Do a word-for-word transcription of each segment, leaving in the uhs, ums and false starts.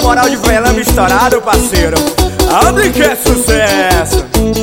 moral de velame estourado, parceiro. Abre que é sucesso.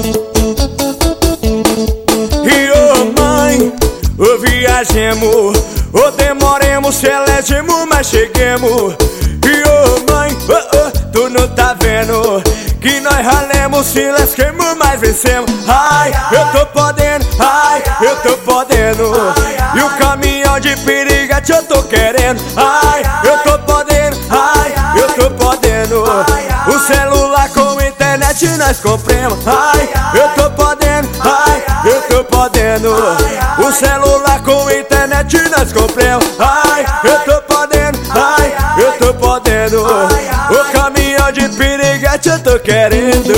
E ô mãe, ô viajemos, ô demoremos, se elegemos, mas cheguemos. E ô mãe, ô, ô, tu não tá vendo que nós ralemos, se lasquemos, mas vencemos. Ai, eu tô podendo, ai, eu tô podendo. E o caminhão de piriguete eu tô querendo. Ai, eu tô podendo, ai, eu tô podendo. O celular com internet nós compramos. Ai, eu tô podendo, ai, eu tô podendo. O celular com internet nós compramos. Ai, eu tô podendo, ai, eu tô podendo. O caminhão de piriguete eu tô querendo.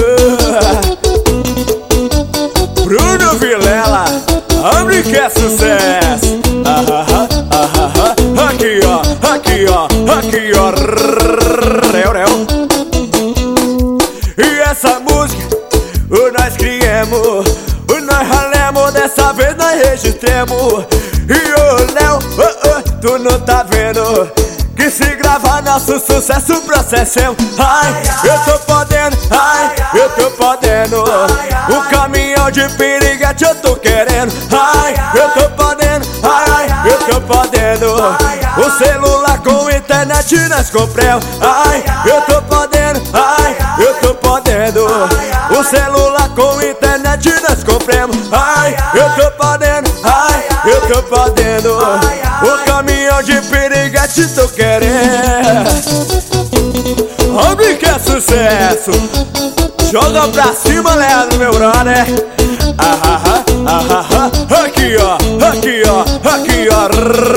Bruno Vilela, abre que é sucesso. Ah, ah, ah, ah, ah. Aqui ó, aqui ó, aqui ó. Reu, reu. E essa música o nós criamos, o nós ralemos, dessa vez nós registremos. E ô Léo, oh, oh, tu não tá vendo que se gravar nosso sucesso processemos. Ai, eu tô podendo, ai, eu tô podendo. O caminhão de piriguete eu tô querendo. Ai, eu tô podendo, ai, eu tô podendo. O celular com internet nós compramos. Ai, eu tô podendo, ai, eu tô podendo. O celular com internet nós compramos. Ai, eu tô podendo, ai, eu tô podendo. O caminhão de piriguete tô querendo. Homem que é sucesso. Joga pra cima, Leandro, meu brother. Ah, ah, ah, ah, ah, ah. Aqui ó, aqui ó, aqui ó.